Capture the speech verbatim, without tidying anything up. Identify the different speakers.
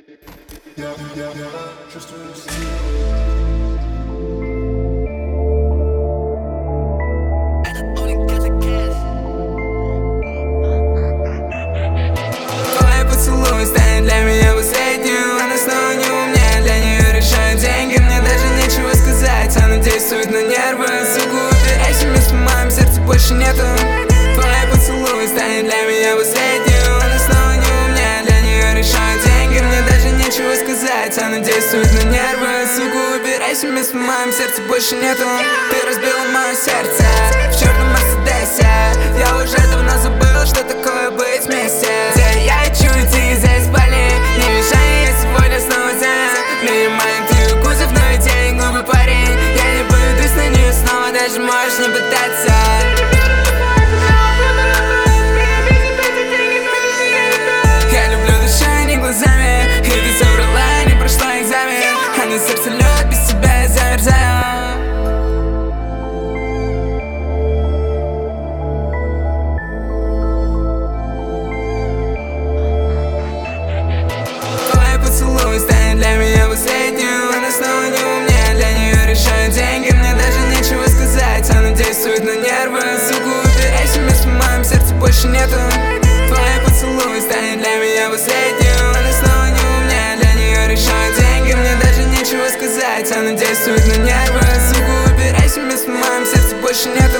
Speaker 1: Я, я, я чувствую себя.
Speaker 2: Твой поцелуй станет для меня последним. Она снова не умнее, для нее решают деньги. Мне даже нечего сказать, она действует на нервы. Сука, убирайся, вместе в моем сердце больше нету. Твой поцелуй станет для меня последним. Она снова не умнее, для нее решают деньги. Мне даже нечего сказать, она действует на нервы. Сука, убирайся, вместе в моем сердце больше нету. Ты разбила мое сердце в черном мерседесе. Я уже давно забыл, что такое быть вместе. Где я хочу идти, здесь Бали. Не мешай, я сегодня снова занят. Мне маленький кузов, но ведь я не глупый парень. Я не поведусь на нее снова, даже можешь не пытаться. Я люблю душой, не глазами. И ты собрала, не прошла экзамен. А на сердце лед, без тебя я замерзаю. Поцелуй станет для меня последним. Она снова не умнее, для нее решают деньги. Мне даже нечего сказать, она действует на нервы. Сука, убирайся, вместе в моем сердце больше нету. Твой поцелуй станет для меня последним. Она снова не умнее, для нее решают деньги. Мне даже нечего сказать, она действует на нервы. Сука, убирайся, вместе в моем сердце больше нету.